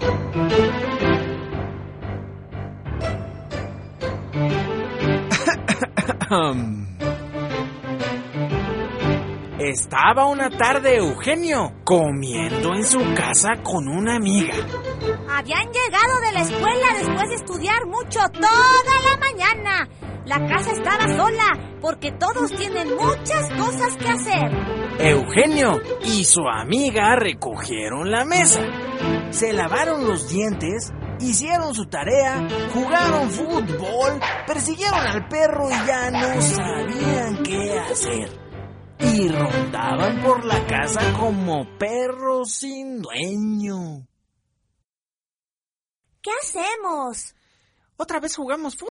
Estaba una tarde Eugenio comiendo en su casa con una amiga. Habían llegado de la escuela después de estudiar mucho toda la mañana. La casa estaba sola porque todos tienen muchas cosas que hacer. Eugenio y su amiga recogieron la mesa, se lavaron los dientes, hicieron su tarea, jugaron fútbol, persiguieron al perro y ya no sabían qué hacer. Y rondaban por la casa como perros sin dueño. ¿Qué hacemos? Otra vez jugamos fútbol.